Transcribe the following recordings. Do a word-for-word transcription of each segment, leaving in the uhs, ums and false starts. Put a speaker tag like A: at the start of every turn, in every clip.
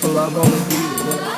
A: Love on the beat, yeah.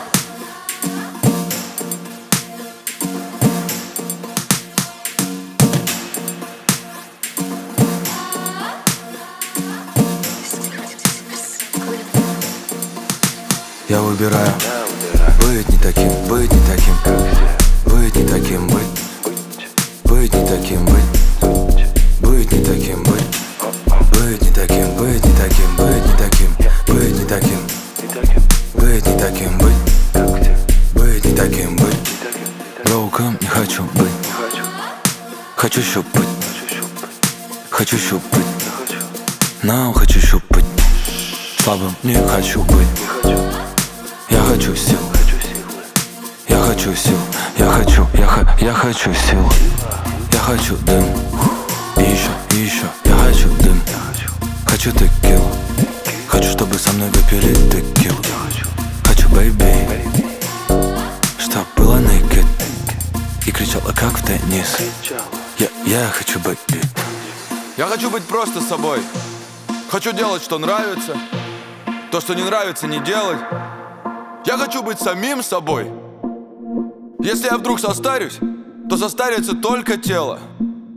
B: Я выбираю быть не таким, быть не таким, быть не таким, быть, быть не таким, быть, быть не таким, быть, быть не таким, быть не таким, быть не таким, быть не таким, быть не таким, быть, быть не таким, быть. Broken не хочу быть, хочу щупать, хочу щупать, now хочу щупать, слабым не хочу быть. Я хочу сил, я хочу сил, я хочу, я, х, я хочу сил, я хочу дым, и еще, и еще, я хочу дым, хочу текилу, хочу, чтобы со мной выпили текилу, хочу бэйби, чтоб была naked и кричала как в теннис. Я, я хочу бэйби.
C: Я хочу быть просто собой, хочу делать, что нравится, то, что не нравится, не делать. Я хочу быть самим собой. Если я вдруг состарюсь, то состарится только тело,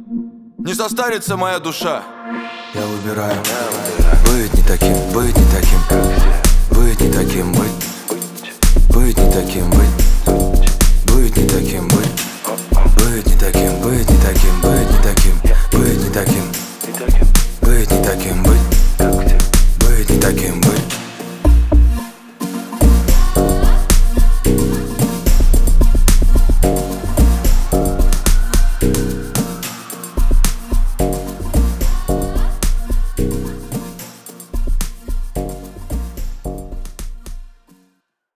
C: не состарится моя душа.
B: Я выбираю быть не таким, быть не таким,